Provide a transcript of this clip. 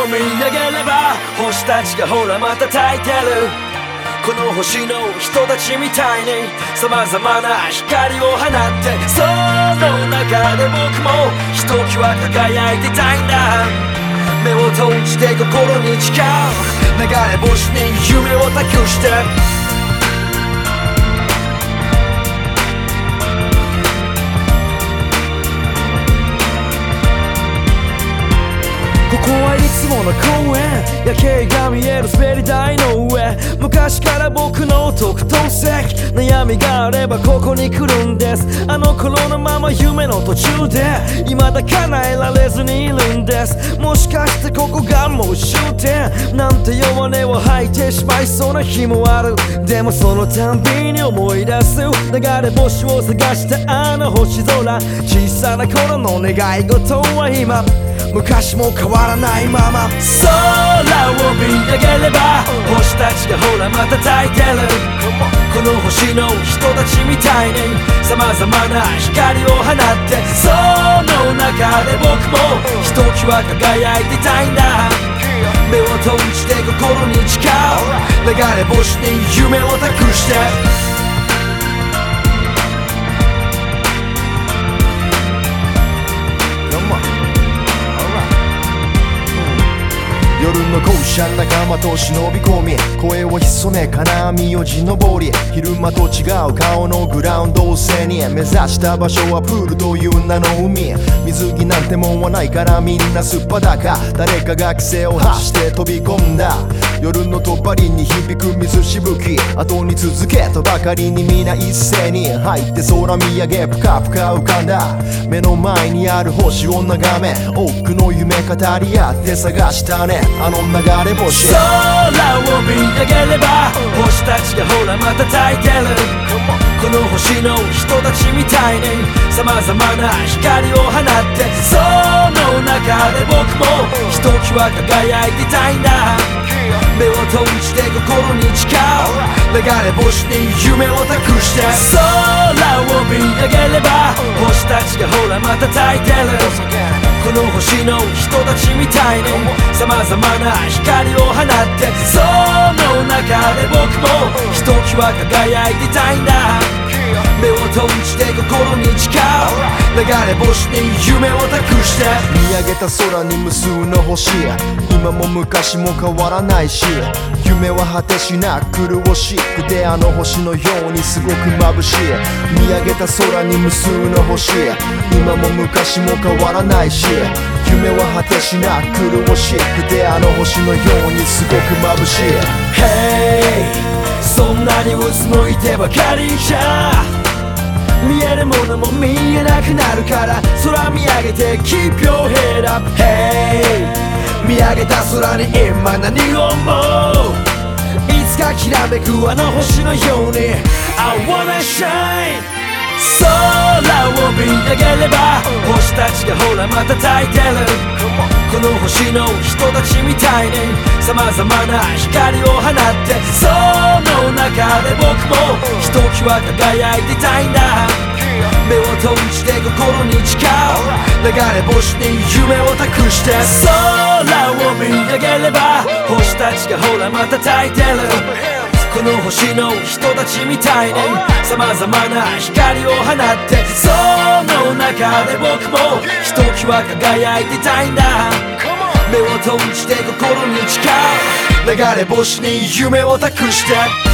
見上げれば星たちがほらまた焚いてる。この星の人たちみたいに様々な光を放って、その中で僕もひときわ輝いてたいんだ。目を閉じて心に誓う、流れ星に夢を託して。ここはいつもの公園、夜景が見える滑り台の上。昔から僕の特等席、悩みがあればここに来るんです。あの頃のまま夢の途中で未だ叶えられずにいるんです。もしかしてここがもう終点なんて弱音を吐いてしまいそうな日もある。でもそのたんびに思い出す、流れ星を探したあの星空。小さな頃の願い事は今昔も変わらないまま。空を見上げれば星たちがほらまた焚いてる。この星の人たちみたいに様々な光を放って、その中で僕もひときわ輝いてたいんだ。目を閉じて心に誓う、流れ星に夢を託して。 夜の校舎仲間と忍び込み、声を潜め金網を地登り、昼間と違う顔のグラウンドを背に目指した場所はプールという名の海。水着なんてもんはないからみんなすっぱだか、誰かが規制を発して飛び込んだ。夜のとばりに響く水しぶき、後に続けとばかりに皆一斉に入って空見上げぷかぷか浮かんだ。目の前にある星を眺め、多くの夢語り合って探したね、あの流れ星。 空を見上げれば星たちがほらまた焚いてる。この星の人たちみたいに様々な光を放って、その中で僕もひときわ輝いてたいんだ。目を閉じて心に誓う、流れ星に夢を託して。空を見上げれば星たちがほらまた焚いてる。この星の人たちみたいに様々な光を放って、その中で僕もひときわ輝いてたいんだ。目を閉じて心に誓う、流れ星に夢を託して。 見上げた空に無数の星、今も昔も変わらないし、夢は果てしなく苦しくてあの星のようにすごく眩しい。見上げた空に無数の星、今も昔も変わらないし、夢は果てしなく苦しくてあの星のようにすごく眩しい。 Hey、 そんなにうつむいてばかりじゃ見えるものも見えなくなるから、空見上げて Keep your head up。 Hey、 見上げた空に今何を思う、いつかきらめくあの星のように I wanna shine。 空を見上げれば星たちがほらまた焚いてる。この星の人たちみたいに様々な光を放って、その中で僕もひときわ輝いてたいんだ。目を閉じて心に誓う、流れ星に夢を託して。空を見上げれば星たちがほらまた焚いてる。この星の人たちみたいに様々な光を放って、その中で僕もひときわ輝いてたいんだ。目を閉じて心に誓う、流れ星に夢を託して。